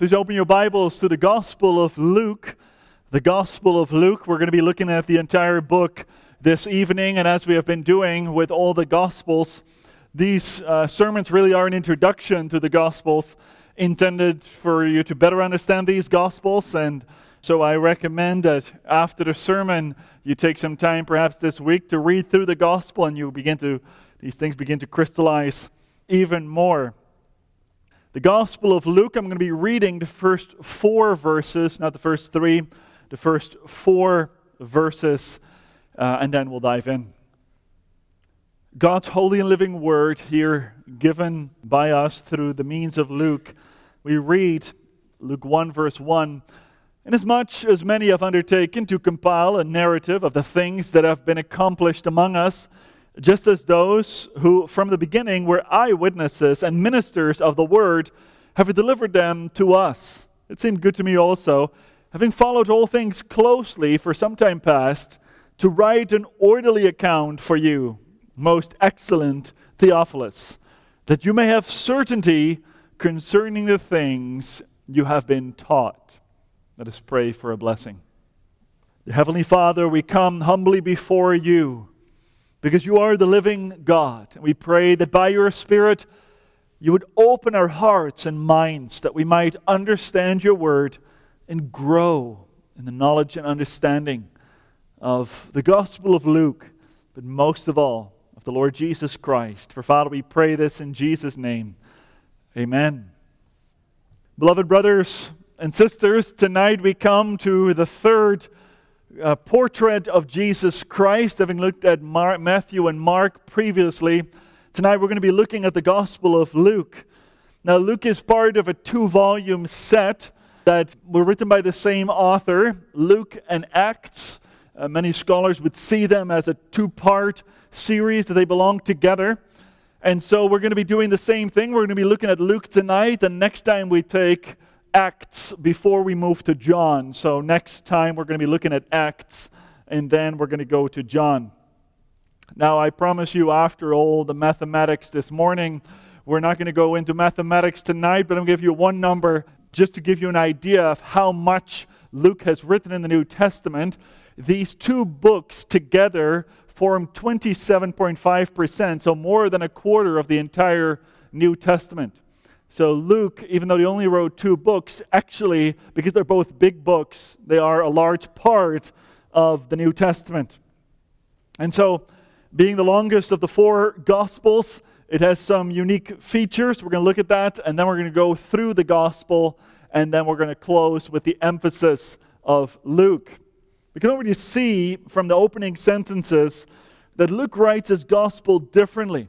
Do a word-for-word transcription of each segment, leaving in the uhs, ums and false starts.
Please open your Bibles to the Gospel of Luke. The Gospel of Luke. We're going to be looking at the entire book this evening, and as we have been doing with all the Gospels, these uh, sermons really are an introduction to the Gospels, intended for you to better understand these Gospels. And so I recommend that after the sermon, you take some time, perhaps this week, to read through the Gospel, and you begin to these things begin to crystallize even more. The Gospel of Luke, I'm going to be reading the first four verses, not the first three, the first four verses, uh, and then we'll dive in. God's holy and living word here given by us through the means of Luke. We read Luke one verse one, "Inasmuch as many have undertaken to compile a narrative of the things that have been accomplished among us, just as those who from the beginning were eyewitnesses and ministers of the word have delivered them to us. It seemed good to me also, having followed all things closely for some time past, to write an orderly account for you, most excellent Theophilus, that you may have certainty concerning the things you have been taught." Let us pray for a blessing. Heavenly Father, we come humbly before you, because you are the living God. And we pray that by your Spirit, you would open our hearts and minds that we might understand your word and grow in the knowledge and understanding of the Gospel of Luke, but most of all, of the Lord Jesus Christ. For Father, we pray this in Jesus' name. Amen. Beloved brothers and sisters, tonight we come to the third A portrait of Jesus Christ, having looked at Mar- Matthew and Mark previously. Tonight we're going to be looking at the Gospel of Luke. Now Luke is part of a two-volume set that were written by the same author, Luke and Acts. Uh, many scholars would see them as a two-part series, that they belong together. And so we're going to be doing the same thing. We're going to be looking at Luke tonight, and next time we take Acts before we move to John. So next time we're going to be looking at Acts, and then we're going to go to John. Now I promise you, after all the mathematics this morning, we're not going to go into mathematics tonight, but I'm going to give you one number just to give you an idea of how much Luke has written in the New Testament. These two books together form twenty-seven point five percent, so more than a quarter of the entire New Testament. So Luke, even though he only wrote two books, actually, because they're both big books, they are a large part of the New Testament. And so, being the longest of the four Gospels, it has some unique features. We're going to look at that, and then we're going to go through the Gospel, and then we're going to close with the emphasis of Luke. We can already see from the opening sentences that Luke writes his Gospel differently.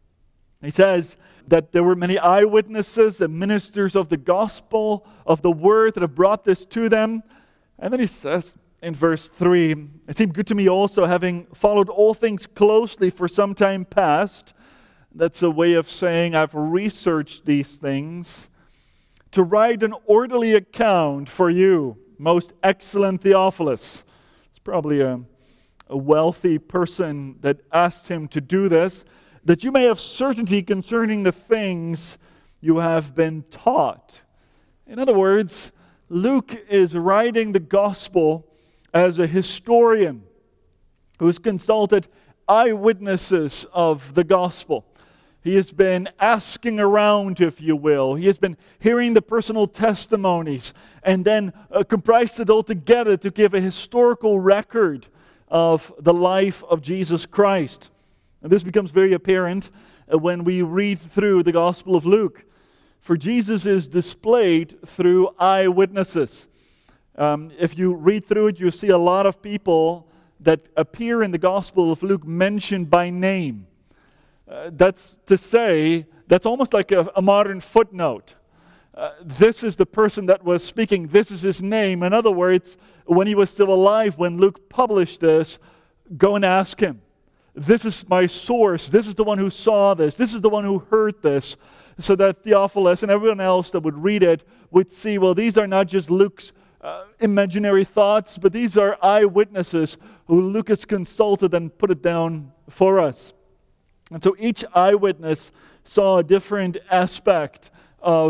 He says that there were many eyewitnesses and ministers of the gospel, of the word, that have brought this to them. And then he says in verse three, "It seemed good to me also, having followed all things closely for some time past." That's a way of saying I've researched these things, "to write an orderly account for you, most excellent Theophilus." It's probably a, a wealthy person that asked him to do this, "that you may have certainty concerning the things you have been taught." In other words, Luke is writing the gospel as a historian who has consulted eyewitnesses of the gospel. He has been asking around, if you will. He has been hearing the personal testimonies and then uh, comprised it all together to give a historical record of the life of Jesus Christ. And this becomes very apparent when we read through the Gospel of Luke. For Jesus is displayed through eyewitnesses. Um, if you read through it, you see a lot of people that appear in the Gospel of Luke mentioned by name. Uh, that's to say, that's almost like a, a modern footnote. Uh, this is the person that was speaking. This is his name. In other words, when he was still alive, when Luke published this, go and ask him. This is my source. This is the one who saw this. This is the one who heard this. So that Theophilus and everyone else that would read it would see, well, these are not just Luke's uh, imaginary thoughts, but these are eyewitnesses who Luke has consulted and put it down for us. And so each eyewitness saw a different aspect of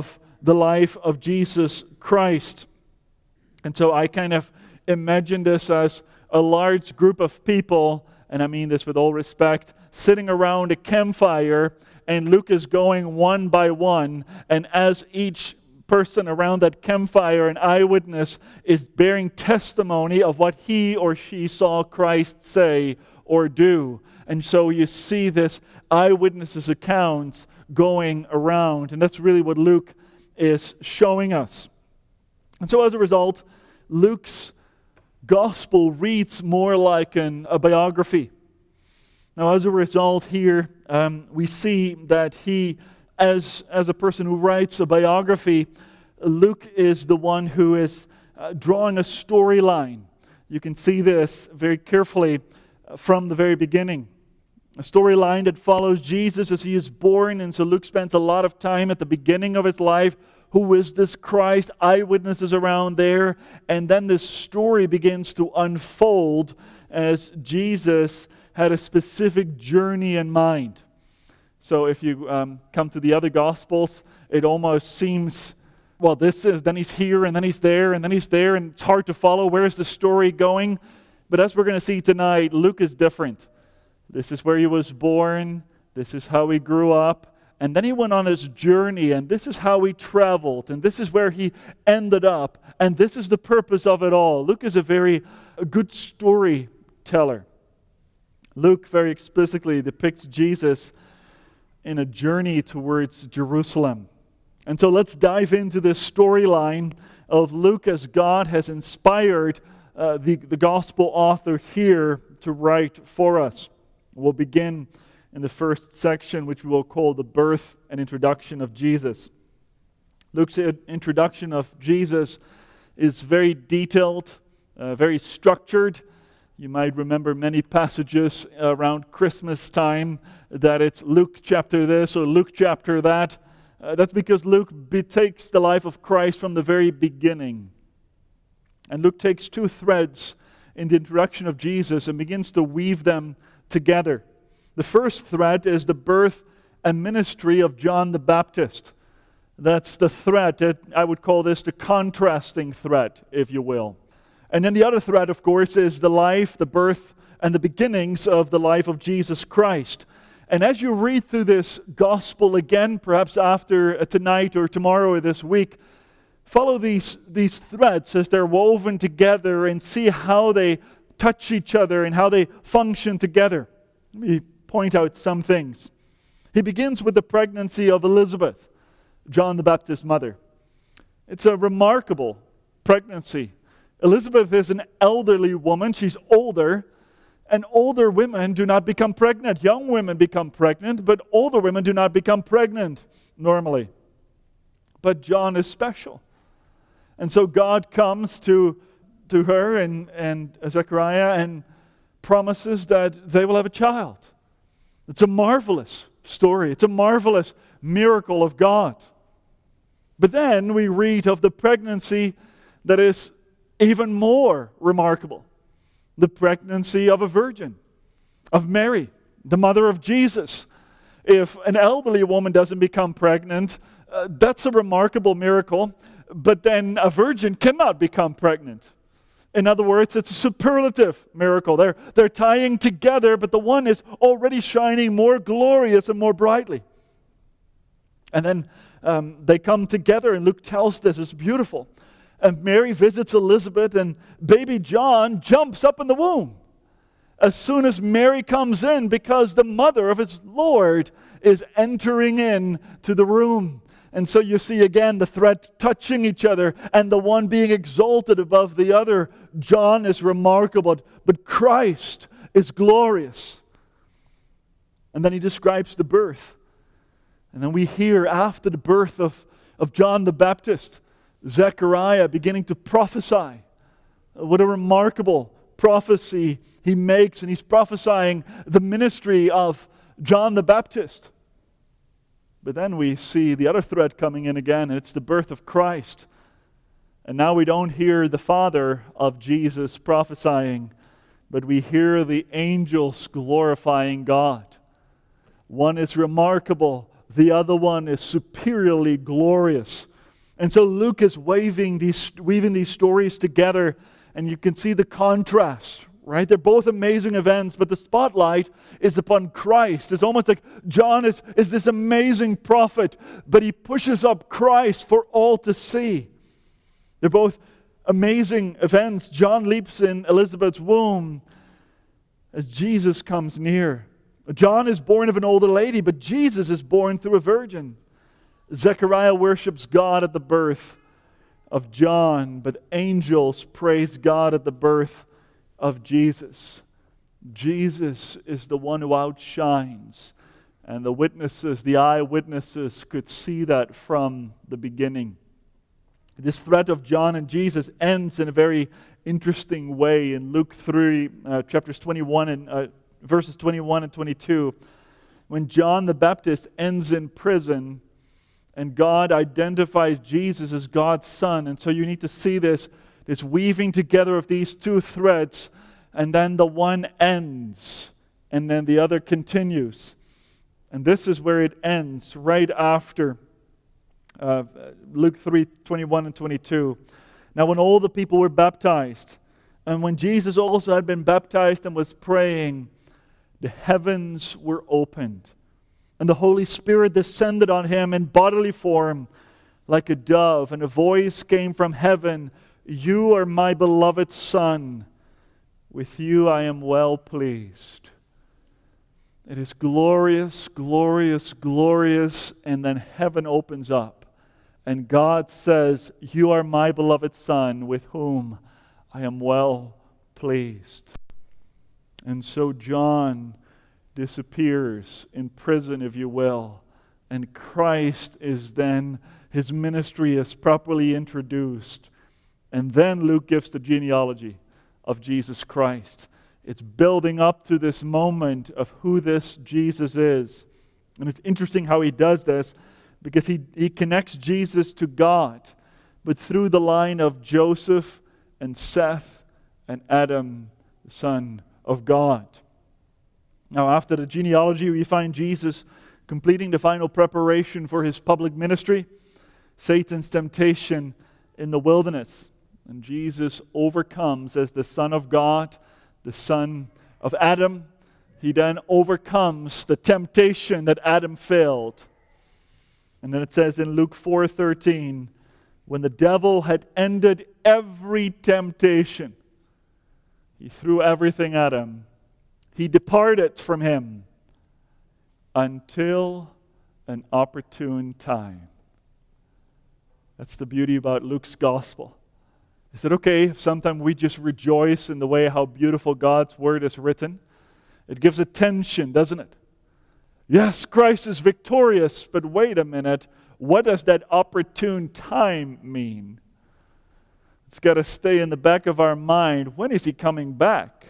the life of Jesus Christ. And so I kind of imagine this as a large group of people, and I mean this with all respect, sitting around a campfire, and Luke is going one by one, and as each person around that campfire, an eyewitness, is bearing testimony of what he or she saw Christ say or do. And so you see this eyewitnesses' accounts going around, and that's really what Luke is showing us. And so as a result, Luke's gospel reads more like an, a biography. Now, as a result here, um, we see that he, as, as a person who writes a biography, Luke is the one who is uh, drawing a storyline. You can see this very carefully from the very beginning. A storyline that follows Jesus as he is born, and so Luke spends a lot of time at the beginning of his life. Who is this Christ? Eyewitnesses around there. And then this story begins to unfold as Jesus had a specific journey in mind. So if you um, come to the other Gospels, it almost seems, well, this is, then he's here, and then he's there, and then he's there, and it's hard to follow. Where is the story going? But as we're going to see tonight, Luke is different. This is where he was born. This is how he grew up. And then he went on his journey, and this is how he traveled, and this is where he ended up, and this is the purpose of it all. Luke is a very a good storyteller. Luke very explicitly depicts Jesus in a journey towards Jerusalem. And so let's dive into this storyline of Luke as God has inspired uh, the, the gospel author here to write for us. We'll begin in the first section, which we will call the birth and introduction of Jesus. Luke's introduction of Jesus is very detailed, uh, very structured. You might remember many passages around Christmas time that it's Luke chapter this or Luke chapter that. Uh, that's because Luke be- takes the life of Christ from the very beginning. And Luke takes two threads in the introduction of Jesus and begins to weave them together. The first thread is the birth and ministry of John the Baptist. That's the thread that I would call this the contrasting thread, if you will. And then the other thread, of course, is the life, the birth, and the beginnings of the life of Jesus Christ. And as you read through this gospel again, perhaps after tonight or tomorrow or this week, follow these, these threads as they're woven together and see how they touch each other and how they function together. Let me point out some things. He begins with the pregnancy of Elizabeth, John the Baptist's mother. It's a remarkable pregnancy. Elizabeth is an elderly woman. She's older, and older women do not become pregnant. Young women become pregnant, but older women do not become pregnant normally. But John is special. And so God comes to, to her and, and Zechariah and promises that they will have a child. It's a marvelous story. It's a marvelous miracle of God. But then we read of the pregnancy that is even more remarkable. The pregnancy of a virgin, of Mary, the mother of Jesus. If an elderly woman doesn't become pregnant, uh, that's a remarkable miracle. But then a virgin cannot become pregnant. In other words, it's a superlative miracle. They're, they're tying together, but the one is already shining more glorious and more brightly. And then um, they come together, and Luke tells this. It's beautiful. And Mary visits Elizabeth, and baby John jumps up in the womb as soon as Mary comes in, because the mother of his Lord is entering in to the room. And so you see again the thread touching each other and the one being exalted above the other. John is remarkable, but Christ is glorious. And then he describes the birth. And then we hear after the birth of, of John the Baptist, Zechariah beginning to prophesy. What a remarkable prophecy he makes, and he's prophesying the ministry of John the Baptist. But then we see the other thread coming in again, and it's the birth of Christ. And now we don't hear the Father of Jesus prophesying, but we hear the angels glorifying God. One is remarkable, the other one is superiorly glorious. And so Luke is weaving these, weaving these stories together, and you can see the contrast, right? They're both amazing events, but the spotlight is upon Christ. It's almost like John is, is this amazing prophet, but he pushes up Christ for all to see. They're both amazing events. John leaps in Elizabeth's womb as Jesus comes near. John is born of an older lady, but Jesus is born through a virgin. Zechariah worships God at the birth of John, but angels praise God at the birth of Jesus. Jesus is the one who outshines, and the witnesses, the eyewitnesses, could see that from the beginning. This thread of John and Jesus ends in a very interesting way in Luke three, uh, chapters twenty-one and uh, verses twenty-one and twenty-two. When John the Baptist ends in prison, and God identifies Jesus as God's Son, and so you need to see this, this weaving together of these two threads, and then the one ends, and then the other continues. And this is where it ends, right after Uh, Luke three, twenty-one and twenty-two. Now when all the people were baptized, and when Jesus also had been baptized and was praying, the heavens were opened, and the Holy Spirit descended on him in bodily form like a dove, and a voice came from heaven, "You are my beloved Son, with you I am well pleased." It is glorious, glorious, glorious, and then heaven opens up. And God says, "You are my beloved Son, with whom I am well pleased." And so John disappears in prison, if you will. And Christ is then, his ministry is properly introduced. And then Luke gives the genealogy of Jesus Christ. It's building up to this moment of who this Jesus is. And it's interesting how he does this, because he, he connects Jesus to God, but through the line of Joseph and Seth and Adam, the son of God. Now, after the genealogy, we find Jesus completing the final preparation for his public ministry, Satan's temptation in the wilderness. And Jesus overcomes as the Son of God, the son of Adam. He then overcomes the temptation that Adam failed. And then it says in Luke four thirteen, when the devil had ended every temptation, he threw everything at him. He departed from him until an opportune time. That's the beauty about Luke's gospel. Is it okay if sometimes we just rejoice in the way how beautiful God's word is written? It gives attention, doesn't it? Yes, Christ is victorious, but wait a minute. What does that opportune time mean? It's got to stay in the back of our mind. When is he coming back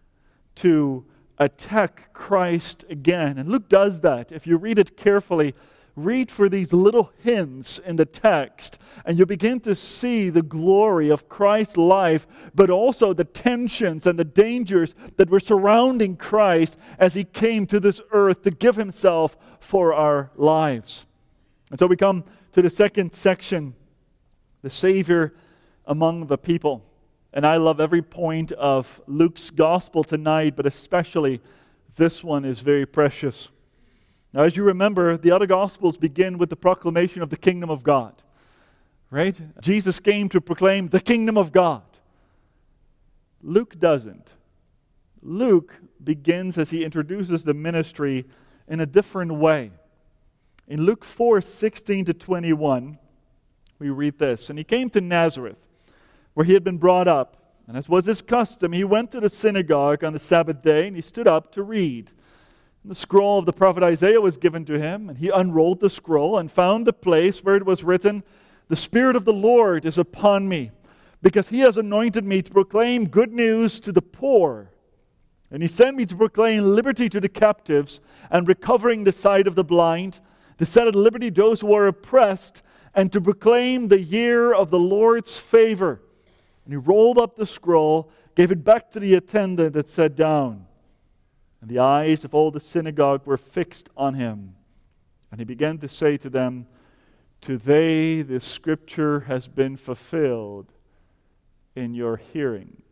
to attack Christ again? And Luke does that. If you read it carefully, read for these little hints in the text, and you begin to see the glory of Christ's life, but also the tensions and the dangers that were surrounding Christ as he came to this earth to give himself for our lives. And so we come to the second section, the Savior among the people. And I love every point of Luke's gospel tonight, but especially this one is very precious. Now, as you remember, the other Gospels begin with the proclamation of the kingdom of God, right? Jesus came to proclaim the kingdom of God. Luke doesn't. Luke begins as he introduces the ministry in a different way. In Luke four sixteen to twenty-one, we read this, "And he came to Nazareth, where he had been brought up. And as was his custom, he went to the synagogue on the Sabbath day, and he stood up to read. The scroll of the prophet Isaiah was given to him, and he unrolled the scroll and found the place where it was written, 'The Spirit of the Lord is upon me, because he has anointed me to proclaim good news to the poor. And he sent me to proclaim liberty to the captives, and recovering the sight of the blind, to set at liberty those who are oppressed, and to proclaim the year of the Lord's favor.' And he rolled up the scroll, gave it back to the attendant, and sat down. And the eyes of all the synagogue were fixed on him. And he began to say to them, today this scripture has been fulfilled in your hearing.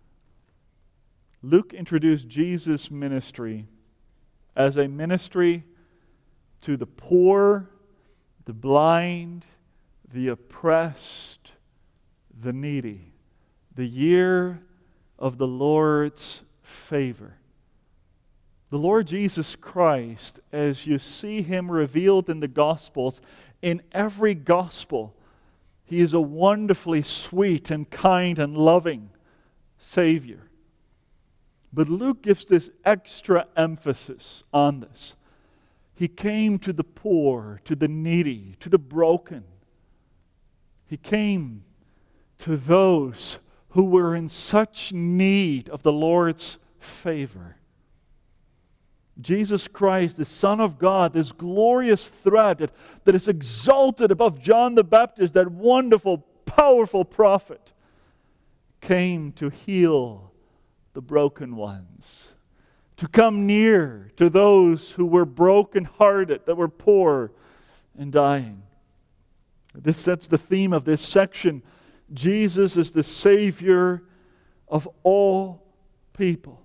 Luke introduced Jesus' ministry as a ministry to the poor, the blind, the oppressed, the needy. The year of the Lord's favor. The Lord Jesus Christ, as you see Him revealed in the Gospels, in every Gospel, He is a wonderfully sweet and kind and loving Savior. But Luke gives this extra emphasis on this. He came to the poor, to the needy, to the broken. He came to those who were in such need of the Lord's favor. Jesus Christ, the Son of God, this glorious thread that, that is exalted above John the Baptist, that wonderful, powerful prophet, came to heal the broken ones, to come near to those who were broken-hearted, that were poor and dying. This sets the theme of this section. Jesus is the Savior of all people.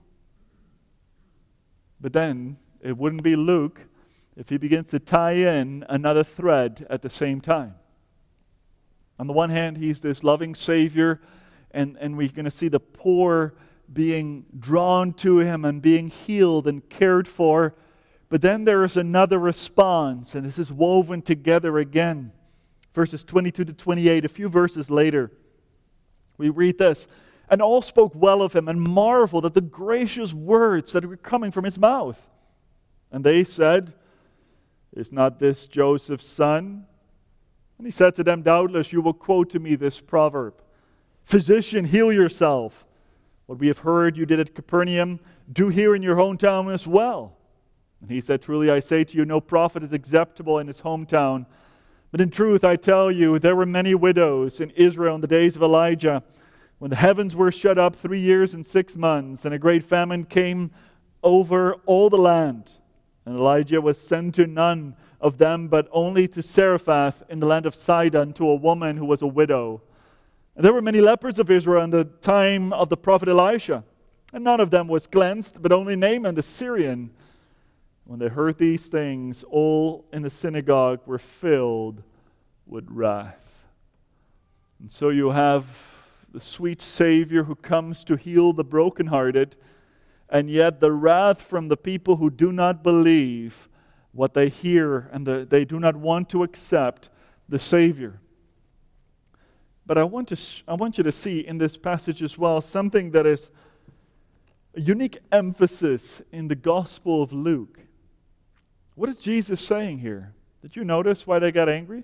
But then, it wouldn't be Luke if he begins to tie in another thread at the same time. On the one hand, He's this loving Savior, and, and we're going to see the poor being drawn to Him and being healed and cared for. But then there is another response, and this is woven together again. Verses twenty-two to twenty-eight, a few verses later, we read this. And all spoke well of Him and marveled at the gracious words that were coming from His mouth. And they said, Is not this Joseph's son? And He said to them, Doubtless you will quote to me this proverb, Physician, heal yourself. What we have heard you did at Capernaum, do here in your hometown as well. And He said, Truly I say to you, no prophet is acceptable in his hometown. But in truth I tell you, there were many widows in Israel in the days of Elijah, when the heavens were shut up three years and six months, and a great famine came over all the land. And Elijah was sent to none of them, but only to Zarephath in the land of Sidon, to a woman who was a widow. And there were many lepers of Israel in the time of the prophet Elisha, and none of them was cleansed, but only Naaman the Syrian. When they heard these things, all in the synagogue were filled with wrath. And so you have the sweet Savior who comes to heal the brokenhearted, and yet the wrath from the people who do not believe what they hear, and the, they do not want to accept the Savior. But I want to I want you to see in this passage as well something that is a unique emphasis in the Gospel of Luke. What is Jesus saying here? Did you notice why they got angry?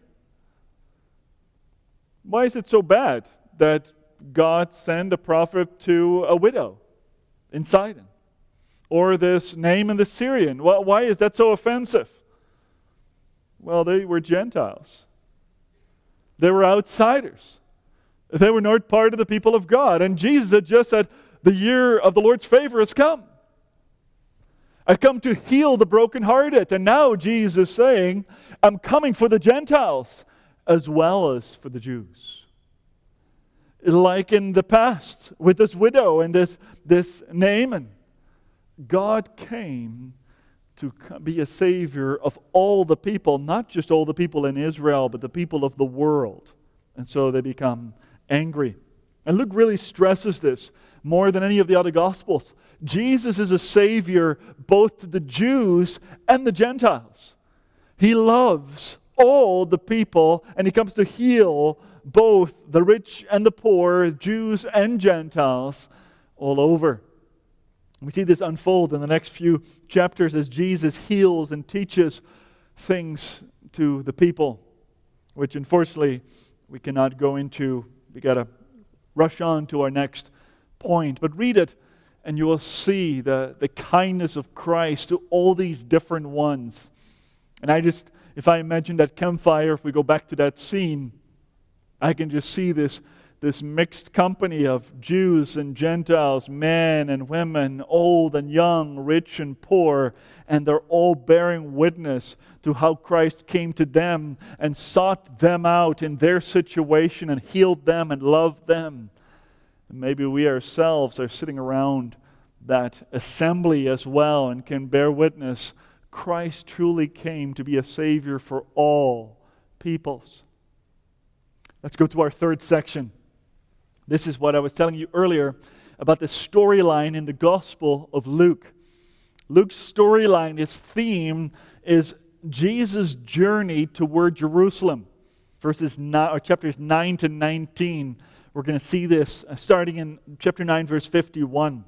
Why is it so bad that God sent a prophet to a widow in Sidon? Or this Naaman the Syrian? Why is that so offensive? Well, they were Gentiles. They were outsiders. They were not part of the people of God. And Jesus had just said, the year of the Lord's favor has come. I come to heal the brokenhearted. And now Jesus is saying, I'm coming for the Gentiles as well as for the Jews. Like in the past with this widow and this, this Naaman, God came to be a Savior of all the people, not just all the people in Israel, but the people of the world. And so they become angry. And Luke really stresses this more than any of the other Gospels. Jesus is a Savior both to the Jews and the Gentiles. He loves all the people, and He comes to heal both the rich and the poor, Jews and Gentiles, all over. We see this unfold in the next few chapters as Jesus heals and teaches things to the people, which unfortunately we cannot go into. We got to rush on to our next point. But read it and you will see the, the kindness of Christ to all these different ones. And I just, if I imagine that campfire, if we go back to that scene, I can just see this, this mixed company of Jews and Gentiles, men and women, old and young, rich and poor, and they're all bearing witness to how Christ came to them and sought them out in their situation and healed them and loved them. And maybe we ourselves are sitting around that assembly as well and can bear witness. Christ truly came to be a Savior for all peoples. Let's go to our third section. This is what I was telling you earlier about the storyline in the Gospel of Luke. Luke's storyline, his theme, is Jesus' journey toward Jerusalem. Verses nine, or chapters nine to nineteen. We're going to see this starting in chapter nine, verse fifty-one.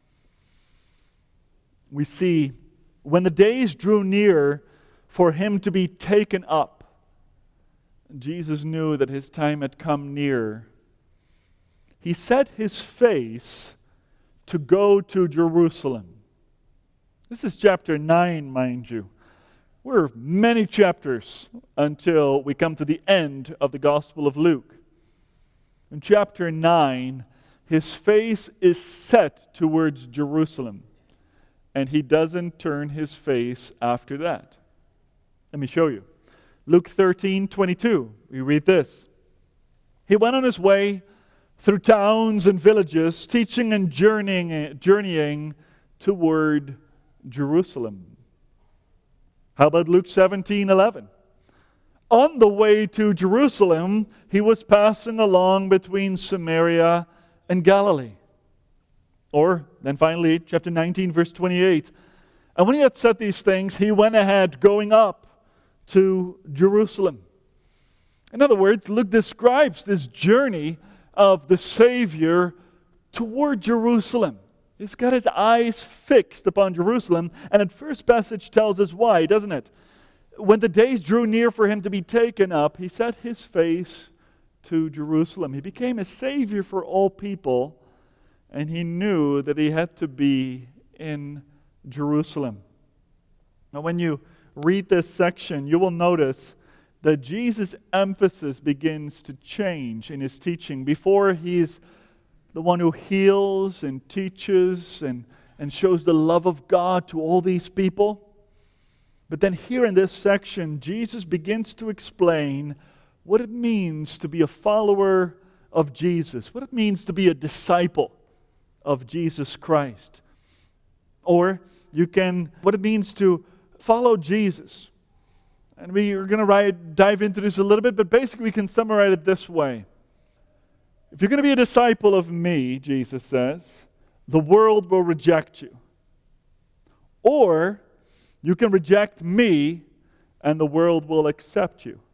We see, when the days drew near for him to be taken up, Jesus knew that his time had come near. He set his face to go to Jerusalem. This is chapter nine, mind you. We're many chapters until we come to the end of the Gospel of Luke. In chapter nine, his face is set towards Jerusalem, and he doesn't turn his face after that. Let me show you. Luke thirteen twenty-two, we read this. He went on his way through towns and villages, teaching and journeying, journeying toward Jerusalem. How about Luke seventeen eleven? On the way to Jerusalem, he was passing along between Samaria and Galilee. Or, then finally, chapter nineteen, verse twenty-eight. And when he had said these things, he went ahead, going up to Jerusalem. In other words, Luke describes this journey of the Savior toward Jerusalem. He's got his eyes fixed upon Jerusalem, and the first passage tells us why, doesn't it? When the days drew near for him to be taken up, he set his face to Jerusalem. He became a Savior for all people, and he knew that he had to be in Jerusalem. Now, when you read this section, you will notice that Jesus' emphasis begins to change in his teaching. Before, he's the one who heals and teaches and, and shows the love of God to all these people. But then here in this section, Jesus begins to explain what it means to be a follower of Jesus, what it means to be a disciple of Jesus Christ. Or you can, what it means to follow Jesus. And we are going to dive into this a little bit, but basically we can summarize it this way. If you're going to be a disciple of me, Jesus says, the world will reject you. Or you can reject me and the world will accept you.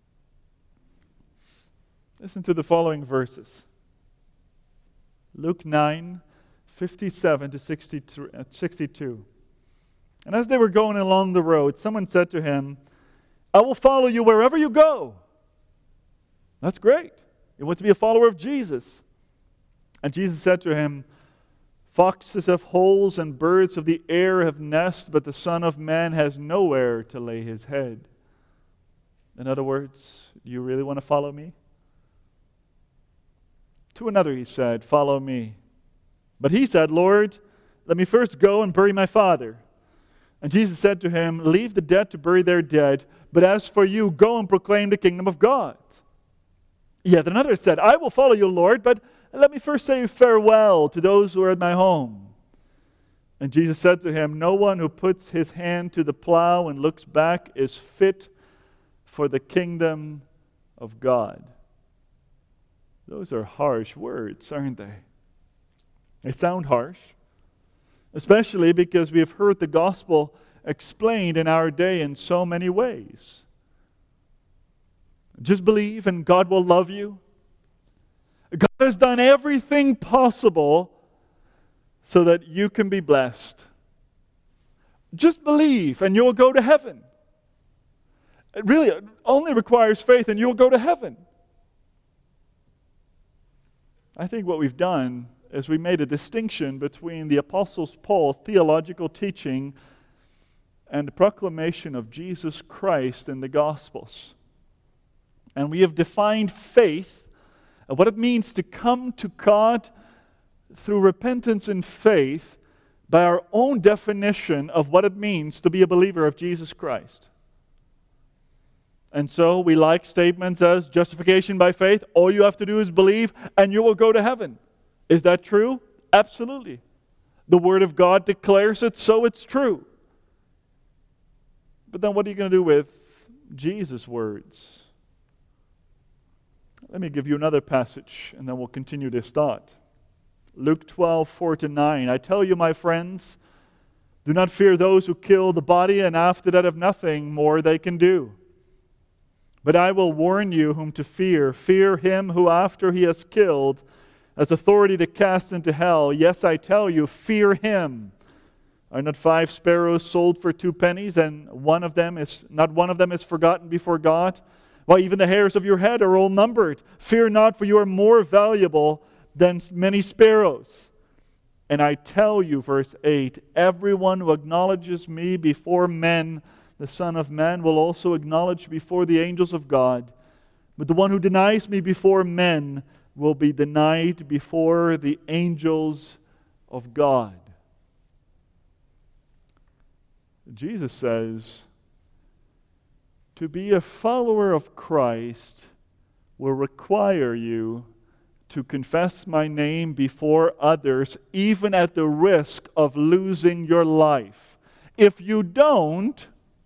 Listen to the following verses. Luke nine, fifty-seven to sixty-two. And as they were going along the road, someone said to him, I will follow you wherever you go. That's great. He wants to be a follower of Jesus. And Jesus said to him, foxes have holes and birds of the air have nests, but the Son of Man has nowhere to lay his head. In other words, do you really want to follow me? To another he said, follow me. But he said, Lord, let me first go and bury my father. And Jesus said to him, leave the dead to bury their dead, but as for you, go and proclaim the kingdom of God. Yet another said, I will follow you, Lord, but let me first say farewell to those who are at my home. And Jesus said to him, no one who puts his hand to the plow and looks back is fit for the kingdom of God. Those are harsh words, aren't they? They sound harsh, especially because we have heard the gospel explained in our day in so many ways. Just believe and God will love you. God has done everything possible so that you can be blessed. Just believe and you'll go to heaven. It really only requires faith and you'll go to heaven. I think what we've done is we made a distinction between the Apostle Paul's theological teaching and the proclamation of Jesus Christ in the Gospels. And we have defined faith uh, what it means to come to God through repentance and faith by our own definition of what it means to be a believer of Jesus Christ. And so we like statements as justification by faith, all you have to do is believe and you will go to heaven. Is that true? Absolutely. The Word of God declares it, so it's true. But then what are you going to do with Jesus' words? Let me give you another passage and then we'll continue this thought. Luke twelve, four to nine. I tell you, my friends, do not fear those who kill the body and after that have nothing more they can do. But I will warn you whom to fear. Fear him who after he has killed has authority to cast into hell. Yes, I tell you, fear him. Are not five sparrows sold for two pennies, and one of them is not one of them is forgotten before God? Why, even the hairs of your head are all numbered. Fear not, for you are more valuable than many sparrows. And I tell you, verse eight, everyone who acknowledges me before men, the Son of Man, will also acknowledge before the angels of God. But the one who denies me before men will be denied before the angels of God. Jesus says, to be a follower of Christ will require you to confess my name before others, even at the risk of losing your life. If you don't,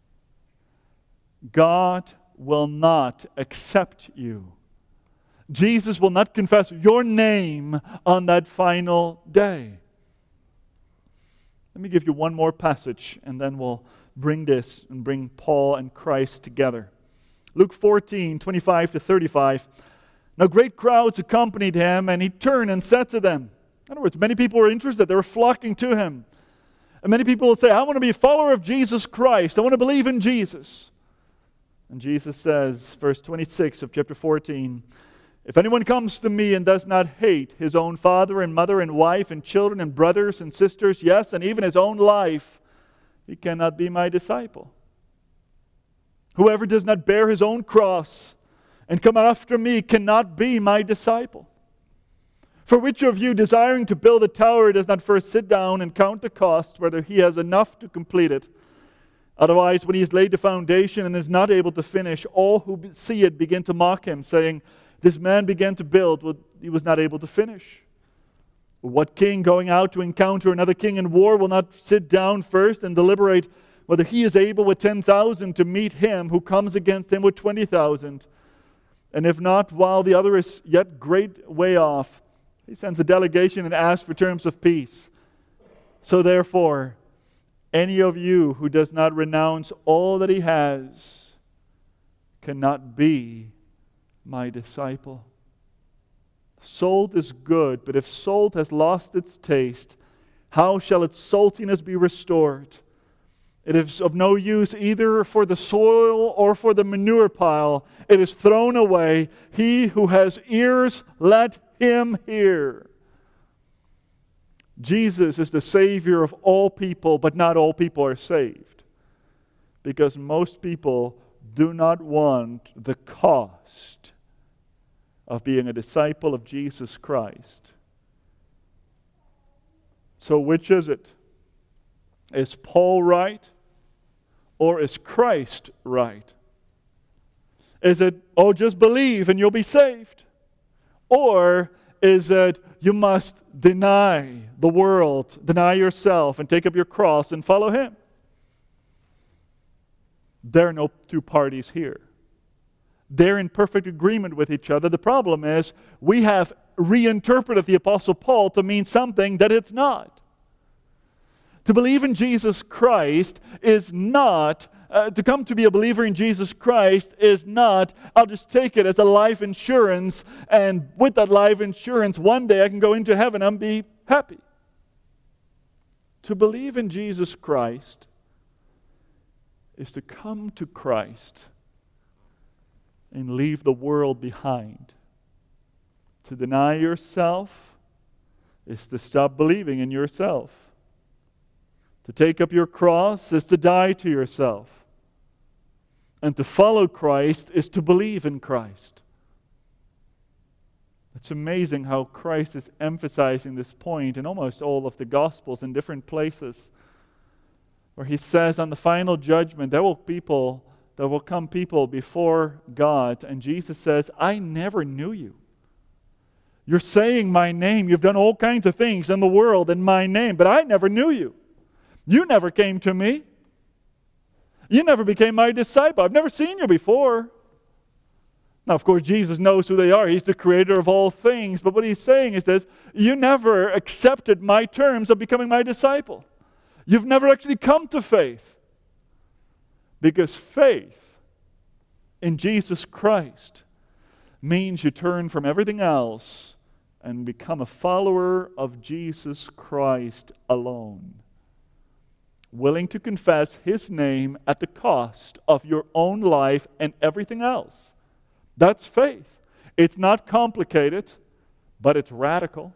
God will not accept you. Jesus will not confess your name on that final day. Let me give you one more passage, and then we'll bring this and bring Paul and Christ together. Luke fourteen, twenty-five to thirty-five. Now great crowds accompanied him, and he turned and said to them. In other words, many people were interested. They were flocking to him. And many people will say, I want to be a follower of Jesus Christ. I want to believe in Jesus. And Jesus says, verse twenty-six of chapter fourteen, if anyone comes to me and does not hate his own father and mother and wife and children and brothers and sisters, yes, and even his own life, he cannot be my disciple. Whoever does not bear his own cross and come after me cannot be my disciple. For which of you, desiring to build a tower, does not first sit down and count the cost, whether he has enough to complete it? Otherwise, when he has laid the foundation and is not able to finish, all who see it begin to mock him, saying, this man began to build what he was not able to finish. What king going out to encounter another king in war will not sit down first and deliberate whether he is able with ten thousand to meet him who comes against him with twenty thousand? And if not, while the other is yet great way off, he sends a delegation and asks for terms of peace. So therefore, any of you who does not renounce all that he has cannot be my disciple. Salt is good, but if salt has lost its taste, how shall its saltiness be restored? It is of no use either for the soil or for the manure pile. It is thrown away. He who has ears, let him hear. Jesus is the Savior of all people, but not all people are saved. Because most people do not want the cost of being a disciple of Jesus Christ. So which is it? Is Paul right? Or is Christ right? Is it, oh, just believe and you'll be saved? Or is it, you must deny the world, deny yourself, and take up your cross and follow him? There are no two parties here. They're in perfect agreement with each other. The problem is, we have reinterpreted the Apostle Paul to mean something that it's not. To believe in Jesus Christ is not, uh, to come to be a believer in Jesus Christ is not, I'll just take it as a life insurance, and with that life insurance, one day I can go into heaven and be happy. To believe in Jesus Christ is to come to Christ and leave the world behind. To deny yourself is to stop believing in yourself. To take up your cross is to die to yourself. And to follow Christ is to believe in Christ. It's amazing how Christ is emphasizing this point in almost all of the Gospels in different places, where he says on the final judgment, there will people, there will come people before God, and Jesus says, I never knew you. You're saying my name. You've done all kinds of things in the world in my name, but I never knew you. You never came to me. You never became my disciple. I've never seen you before. Now, of course, Jesus knows who they are. He's the creator of all things. But what he's saying is this: you never accepted my terms of becoming my disciple. You've never actually come to faith. Because faith in Jesus Christ means you turn from everything else and become a follower of Jesus Christ alone, willing to confess his name at the cost of your own life and everything else. That's faith. It's not complicated, but it's radical.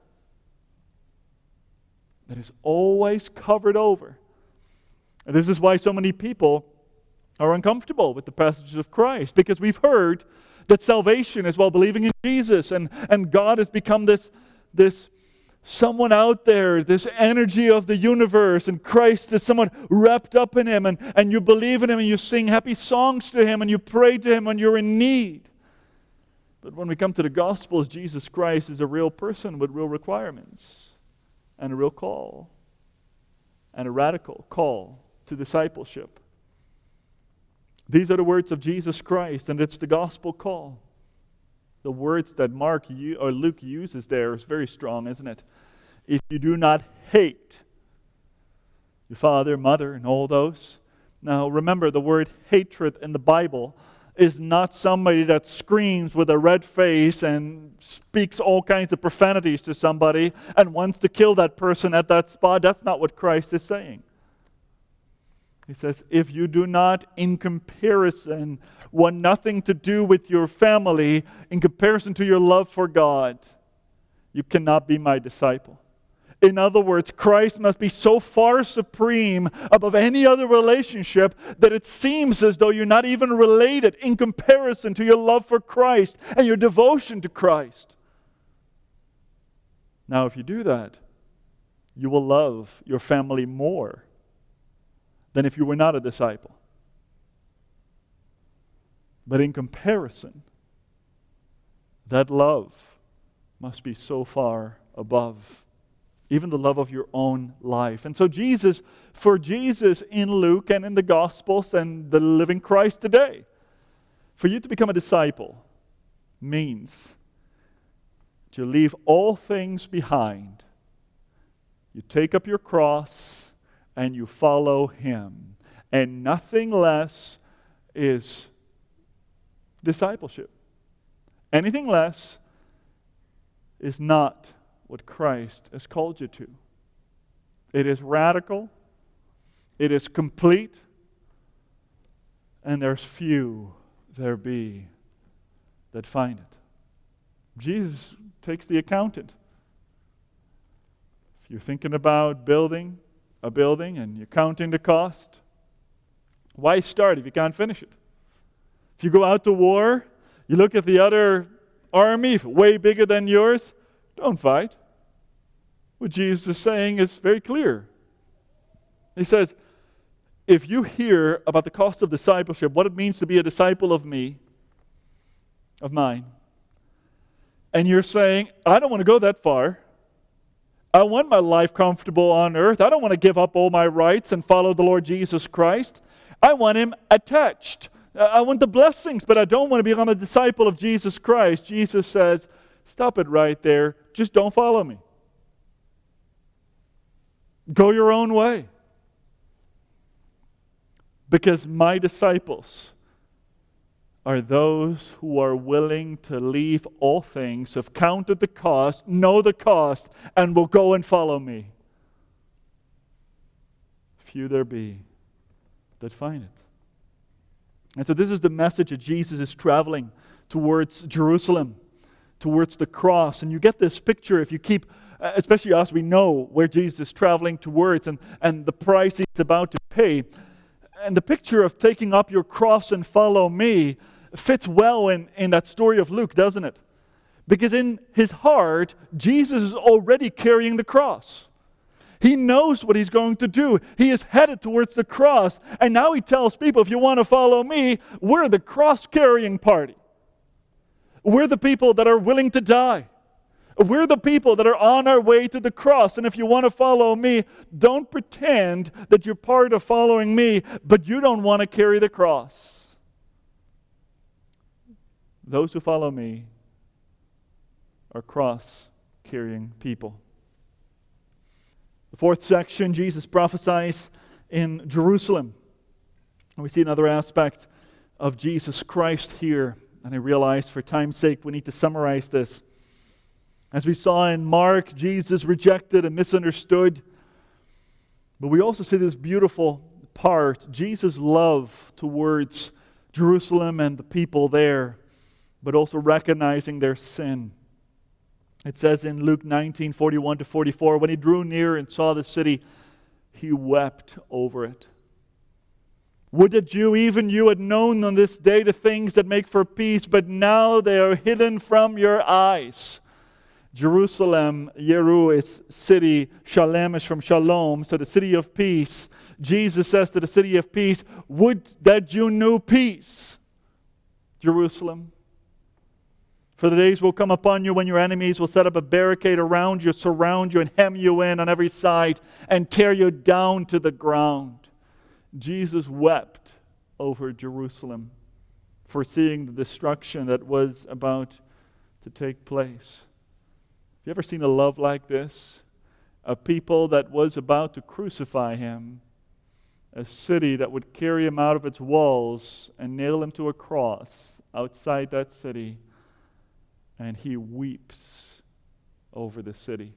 It is always covered over. And this is why so many people are uncomfortable with the passages of Christ, because we've heard that salvation is while believing in Jesus, and, and God has become this, this someone out there, this energy of the universe, and Christ is someone wrapped up in him, and, and you believe in him, and you sing happy songs to him, and you pray to him when you're in need. But when we come to the Gospels, Jesus Christ is a real person with real requirements, and a real call, and a radical call to discipleship. These are the words of Jesus Christ, and it's the gospel call. The words that Mark or Luke uses there is very strong, isn't it? If you do not hate your father, mother, and all those. Now remember, the word hatred in the Bible is not somebody that screams with a red face and speaks all kinds of profanities to somebody and wants to kill that person at that spot. That's not what Christ is saying. He says, if you do not, in comparison, want nothing to do with your family, in comparison to your love for God, you cannot be my disciple. In other words, Christ must be so far supreme above any other relationship that it seems as though you're not even related in comparison to your love for Christ and your devotion to Christ. Now, if you do that, you will love your family more than if you were not a disciple. But in comparison, that love must be so far above even the love of your own life. And so Jesus, for Jesus in Luke and in the Gospels and the living Christ today, for you to become a disciple means to leave all things behind. You take up your cross and you follow him. And nothing less is discipleship. Anything less is not what Christ has called you to. It is radical, it is complete, and there's few there be that find it. Jesus takes the accountant. If you're thinking about building a building and you're counting the cost, why start if you can't finish it? If you go out to war, you look at the other army, way bigger than yours, don't fight. What Jesus is saying is very clear. He says, if you hear about the cost of discipleship, what it means to be a disciple of me, of mine, and you're saying, I don't want to go that far. I want my life comfortable on earth. I don't want to give up all my rights and follow the Lord Jesus Christ. I want him attached. I want the blessings, but I don't want to become a disciple of Jesus Christ. Jesus says, stop it right there. Just don't follow me. Go your own way. Because my disciples are those who are willing to leave all things, have counted the cost, know the cost, and will go and follow me. Few there be that find it. And so this is the message that Jesus is traveling towards Jerusalem, towards the cross. And you get this picture if you keep, especially us, we know where Jesus is traveling towards and, and the price he's about to pay. And the picture of taking up your cross and follow me fits well in, in that story of Luke, doesn't it? Because in his heart, Jesus is already carrying the cross. He knows what he's going to do. He is headed towards the cross. And now he tells people, if you want to follow me, we're the cross-carrying party. We're the people that are willing to die. We're the people that are on our way to the cross. And if you want to follow me, don't pretend that you're part of following me, but you don't want to carry the cross. Those who follow me are cross-carrying people. The fourth section, Jesus prophesies in Jerusalem. And we see another aspect of Jesus Christ here. And I realize for time's sake we need to summarize this. As we saw in Mark, Jesus rejected and misunderstood. But we also see this beautiful part, Jesus' love towards Jerusalem and the people there, but also recognizing their sin. It says in Luke nineteen, forty-one to forty-four, when he drew near and saw the city, he wept over it. Would that you, even you, had known on this day the things that make for peace, but now they are hidden from your eyes. Jerusalem, Yeru is city, Shalem is from Shalom, so the city of peace. Jesus says to the city of peace, would that you knew peace, Jerusalem. For the days will come upon you when your enemies will set up a barricade around you, surround you, and hem you in on every side, and tear you down to the ground. Jesus wept over Jerusalem, foreseeing the destruction that was about to take place. Have you ever seen a love like this? A people that was about to crucify him, a city that would carry him out of its walls and nail him to a cross outside that city. And he weeps over the city.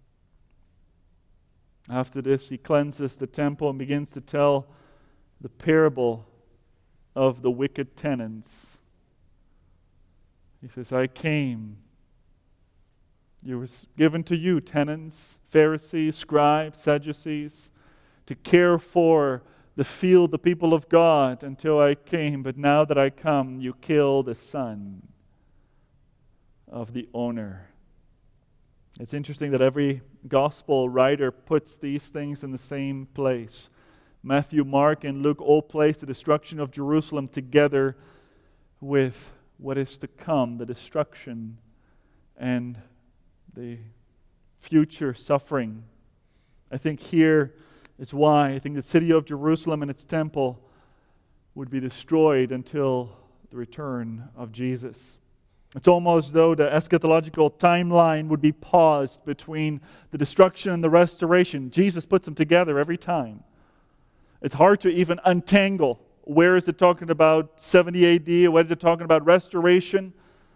After this, he cleanses the temple and begins to tell the parable of the wicked tenants. He says, I came. It was given to you, tenants, Pharisees, scribes, Sadducees, to care for the field, the people of God, until I came. But now that I come, you kill the son of the owner. It's interesting that every gospel writer puts these things in the same place. Matthew, Mark, and Luke all place the destruction of Jerusalem together with what is to come, the destruction and the future suffering. I think here is why I think the city of Jerusalem and its temple would be destroyed until the return of Jesus. It's almost as though the eschatological timeline would be paused between the destruction and the restoration. Jesus puts them together every time. It's hard to even untangle. Where is it talking about seventy A D? What is it talking about restoration?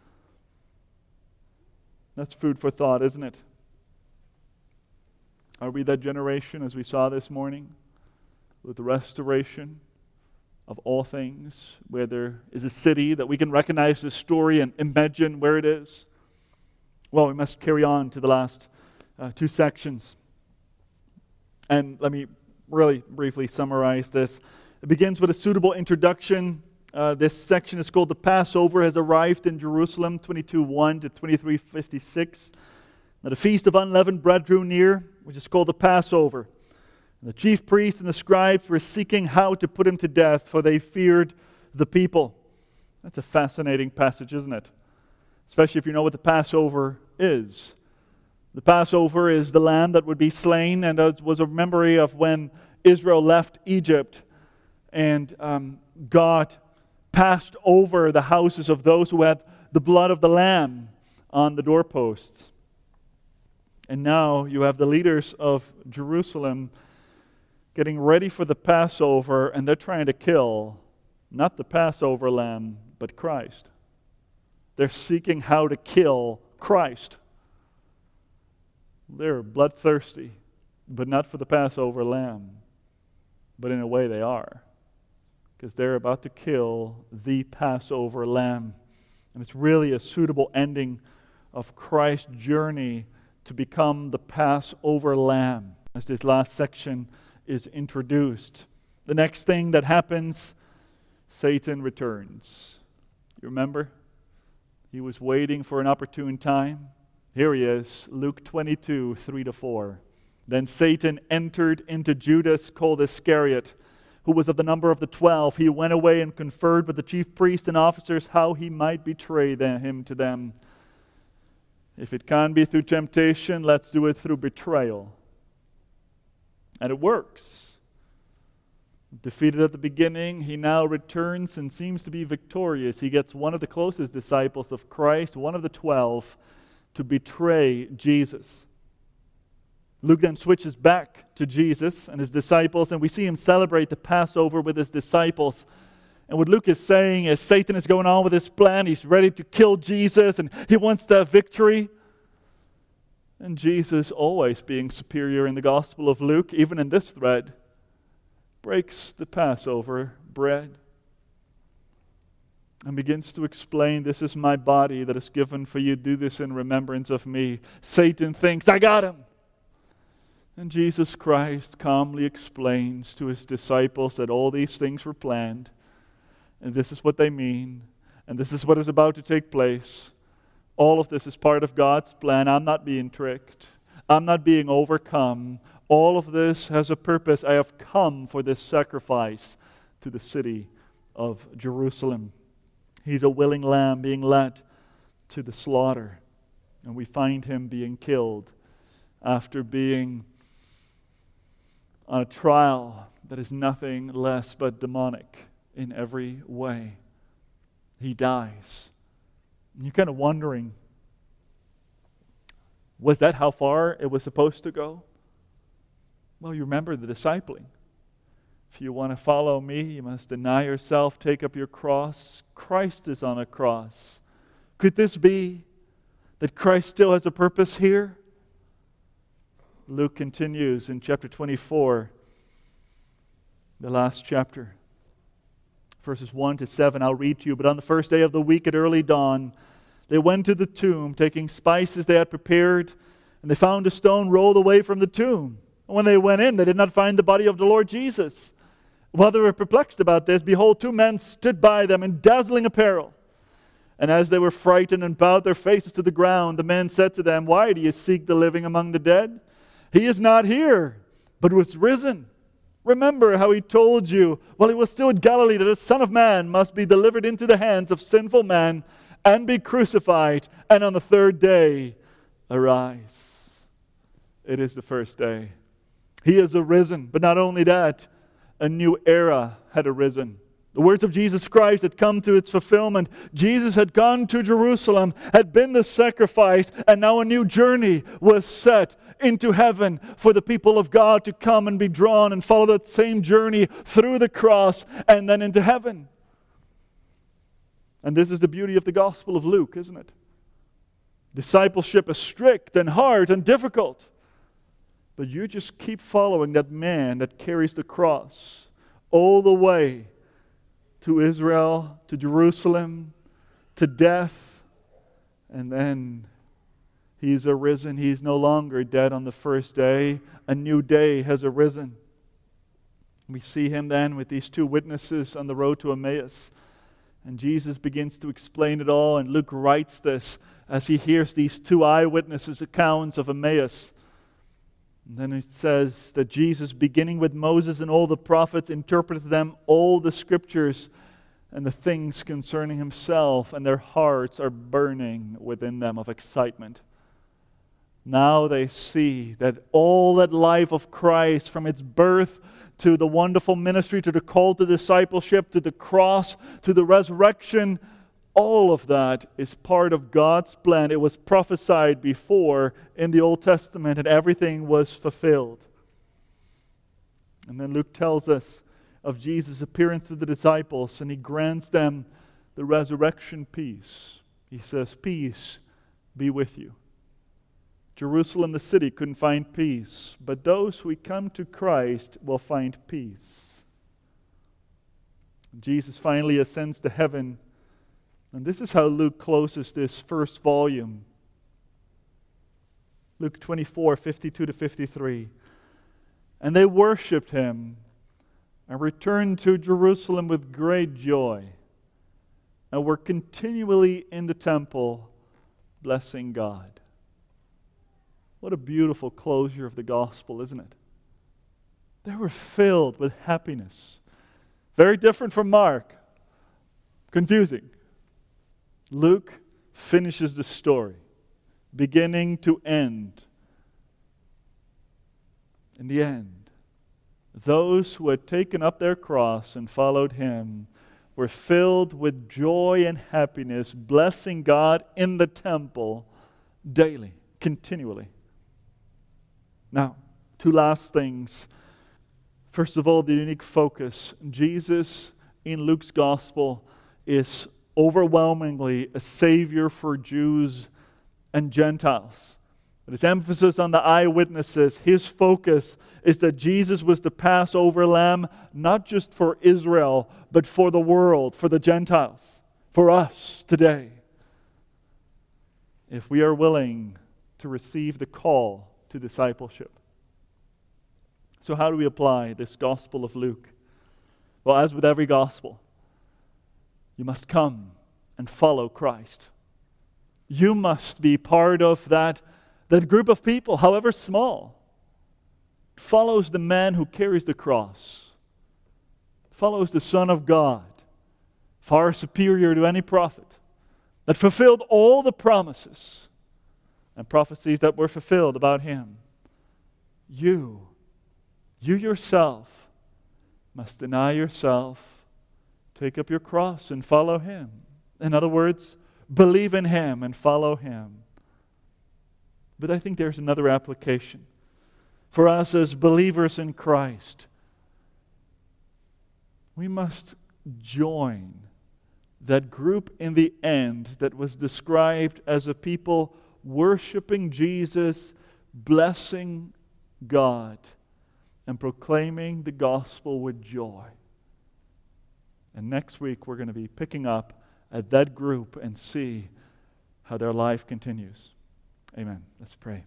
That's food for thought, isn't it? Are we that generation, as we saw this morning, with the restoration of all things, where there is a city that we can recognize the story and imagine where it is? Well, we must carry on to the last uh, two sections. And let me really briefly summarize this. It begins with a suitable introduction. Uh, this section is called The Passover has arrived in Jerusalem, twenty-two one to twenty-three fifty-six. Now the feast of unleavened bread drew near, which is called the Passover. The chief priests and the scribes were seeking how to put him to death, for they feared the people. That's a fascinating passage, isn't it? Especially if you know what the Passover is. The Passover is the lamb that would be slain, and it was a memory of when Israel left Egypt, and um, God passed over the houses of those who had the blood of the lamb on the doorposts. And now you have the leaders of Jerusalem getting ready for the Passover, and they're trying to kill not the Passover lamb, but Christ. They're seeking how to kill Christ. They're bloodthirsty, but not for the Passover lamb. But in a way they are, because they're about to kill the Passover lamb. And it's really a suitable ending of Christ's journey to become the Passover lamb, as this last section is introduced. The next thing that happens, Satan returns. You remember? He was waiting for an opportune time. Here he is, Luke twenty-two, three to four. Then Satan entered into Judas, called Iscariot, who was of the number of the twelve. He went away and conferred with the chief priests and officers how he might betray them, him to them. If it can be through temptation, let's do it through betrayal. And it works. Defeated at the beginning, he now returns and seems to be victorious. He gets one of the closest disciples of Christ, one of the twelve, to betray Jesus. Luke then switches back to Jesus and his disciples, and we see him celebrate the Passover with his disciples. And what Luke is saying is Satan is going on with his plan. He's ready to kill Jesus, and he wants to have victory. And Jesus, always being superior in the Gospel of Luke, even in this thread, breaks the Passover bread and begins to explain, this is my body that is given for you. Do this in remembrance of me. Satan thinks, I got him. And Jesus Christ calmly explains to his disciples that all these things were planned, and this is what they mean, and this is what is about to take place. All of this is part of God's plan. I'm not being tricked. I'm not being overcome. All of this has a purpose. I have come for this sacrifice to the city of Jerusalem. He's a willing lamb being led to the slaughter, and we find him being killed after being on a trial that is nothing less but demonic in every way. He dies. And you're kind of wondering, was that how far it was supposed to go? Well, you remember the discipling. If you want to follow me, you must deny yourself, take up your cross. Christ is on a cross. Could this be that Christ still has a purpose here? Luke continues in chapter twenty-four, the last chapter, verses one to seven. I'll read to you. But on the first day of the week at early dawn, they went to the tomb, taking spices they had prepared, and they found a stone rolled away from the tomb. And when they went in, they did not find the body of the Lord Jesus. While they were perplexed about this, behold, two men stood by them in dazzling apparel. And as they were frightened and bowed their faces to the ground, the men said to them, why do you seek the living among the dead? He is not here, but was risen. Remember how he told you, while he was still in Galilee, that the Son of Man must be delivered into the hands of sinful men and be crucified, and on the third day arise. It is the first day. He is arisen, but not only that, a new era had arisen. The words of Jesus Christ had come to its fulfillment. Jesus had gone to Jerusalem, had been the sacrifice, and now a new journey was set into heaven for the people of God to come and be drawn and follow that same journey through the cross and then into heaven. And this is the beauty of the Gospel of Luke, isn't it? Discipleship is strict and hard and difficult. But you just keep following that man that carries the cross all the way to Israel, to Jerusalem, to death, and then he's arisen. He's no longer dead on the first day. A new day has arisen. We see him then with these two witnesses on the road to Emmaus. And Jesus begins to explain it all, and Luke writes this as he hears these two eyewitnesses' accounts of Emmaus. And then it says that Jesus, beginning with Moses and all the prophets, interpreted to them all the scriptures and the things concerning himself, and their hearts are burning within them of excitement. Now they see that all that life of Christ, from its birth to the wonderful ministry, to the call to discipleship, to the cross, to the resurrection, all of that is part of God's plan. It was prophesied before in the Old Testament, and everything was fulfilled. And then Luke tells us of Jesus' appearance to the disciples, and he grants them the resurrection peace. He says, peace be with you. Jerusalem, the city, couldn't find peace, but those who come to Christ will find peace. Jesus finally ascends to heaven. And this is how Luke closes this first volume. Luke twenty-four, fifty-two to fifty-three. And they worshipped him and returned to Jerusalem with great joy and were continually in the temple blessing God. What a beautiful closure of the gospel, isn't it? They were filled with happiness. Very different from Mark. Confusing. Luke finishes the story, beginning to end. In the end, those who had taken up their cross and followed him were filled with joy and happiness, blessing God in the temple daily, continually. Now, two last things. First of all, the unique focus. Jesus in Luke's gospel is overwhelmingly a savior for Jews and Gentiles. But his emphasis on the eyewitnesses, his focus is that Jesus was the Passover lamb, not just for Israel, but for the world, for the Gentiles, for us today. If we are willing to receive the call to discipleship. So how do we apply this Gospel of Luke? Well, as with every gospel, you must come and follow Christ. You must be part of that, that group of people, however small, follows the man who carries the cross, follows the Son of God, far superior to any prophet, that fulfilled all the promises and prophecies that were fulfilled about him. You, you yourself must deny yourself, take up your cross and follow him. In other words, believe in him and follow him. But I think there's another application. For us as believers in Christ, we must join that group in the end that was described as a people worshiping Jesus, blessing God, and proclaiming the gospel with joy. And next week we're going to be picking up at that group and see how their life continues. Amen. Let's pray.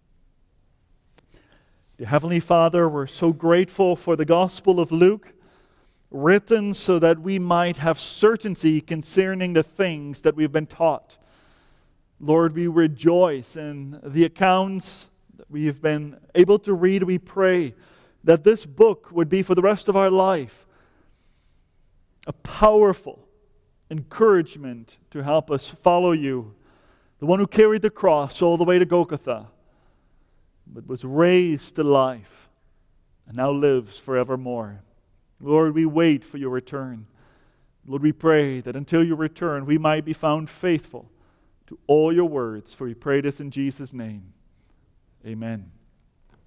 Dear Heavenly Father, we're so grateful for the Gospel of Luke, written so that we might have certainty concerning the things that we've been taught. Lord, we rejoice in the accounts that we've been able to read. We pray that this book would be for the rest of our life a powerful encouragement to help us follow you, the one who carried the cross all the way to Golgotha, but was raised to life and now lives forevermore. Lord, we wait for your return. Lord, we pray that until you return, we might be found faithful to all your words, for we pray this in Jesus' name. Amen.